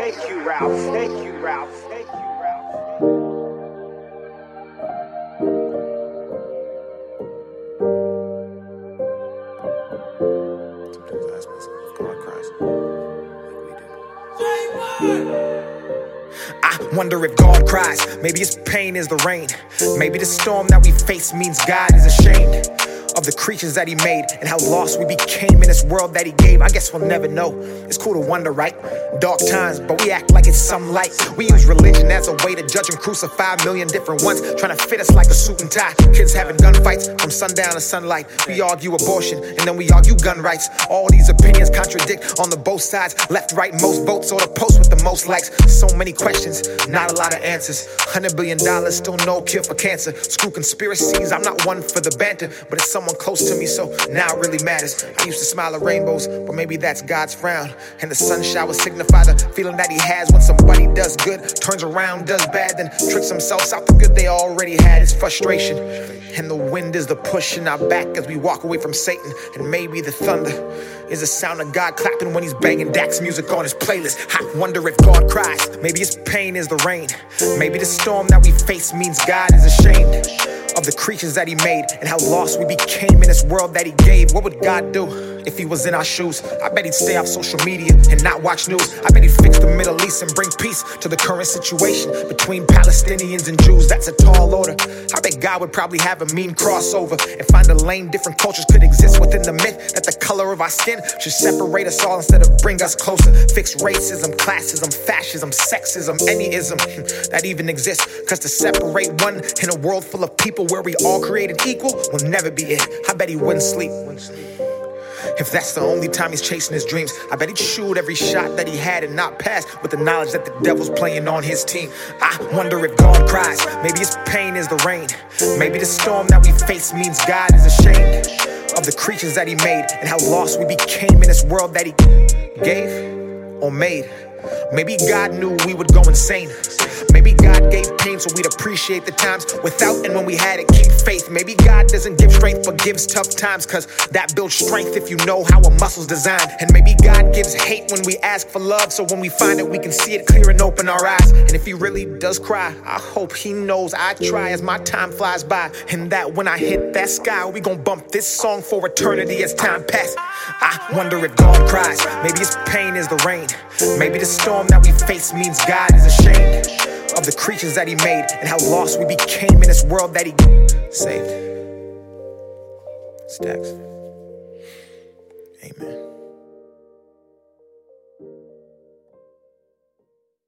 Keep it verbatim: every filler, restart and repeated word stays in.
Thank you, Ralph. Thank you, Ralph. Thank you, Ralph. Sometimes I ask myself if God cries like we do. I wonder if God cries. Maybe his pain is the rain. Maybe the storm that we face means God is ashamed of the creatures that he made and how lost we became in this world that he gave. I guess we'll never know. It's cool to wonder, right? Dark times, but we act like it's some light. We use religion as a way to judge and crucify a million different ones, trying to fit us like a suit and tie. Kids having gunfights from sundown to sunlight. We argue abortion and then we argue gun rights. All these opinions contradict on the both sides. Left, right, most votes, or the post with the most likes. So many questions, not a lot of answers. Hundred billion dollars, still no cure for cancer. Screw conspiracies, I'm not one for the banter, but it's someone close to me, so now it really matters. I used to smile at rainbows, but maybe that's God's frown. And the sun shower signify the feeling that he has when somebody does good, turns around, does bad, then tricks themselves out the good they already had. It's frustration, and the wind is the push in our back as we walk away from Satan. And maybe the thunder is the sound of God clapping when he's banging Dax music on his playlist. I wonder if God cries. Maybe his pain is the rain. Maybe the storm that we face means God is ashamed of the creatures that he made and how lost we became in this world that he gave. What would God do if he was in our shoes? I bet he'd stay off social media and not watch news. I bet he'd fix the Middle East and bring peace to the current situation between Palestinians and Jews. That's a tall order. I bet God would probably have a mean crossover and find a lane different cultures could exist within the myth that the color of our skin should separate us all instead of bring us closer. Fix racism, classism, fascism, sexism, any ism that even exists. Cause to separate one in a world full of people where we all created equal will never be it. I bet he wouldn't sleep. If that's the only time he's chasing his dreams, I bet he'd shoot every shot that he had and not pass with the knowledge that the devil's playing on his team. I wonder if God cries. Maybe his pain is the rain. Maybe the storm that we face means God is ashamed of the creatures that he made and how lost we became in this world that he gave or made. Maybe God knew we would go insane. Maybe God gave pain so we'd appreciate the times without, and when we had it, keep faith. Maybe God doesn't give strength but gives tough times, cause that builds strength if you know how a muscle's designed. And maybe God gives hate when we ask for love, so when we find it we can see it clear and open our eyes. And if he really does cry, I hope he knows I try as my time flies by, and that when I hit that sky we gon' bump this song for eternity as time passes. I wonder if God cries. Maybe his pain is the rain. Maybe the storm that we face means God is ashamed of the creatures that he made and how lost we became in this world that he saved. Stacks. Amen.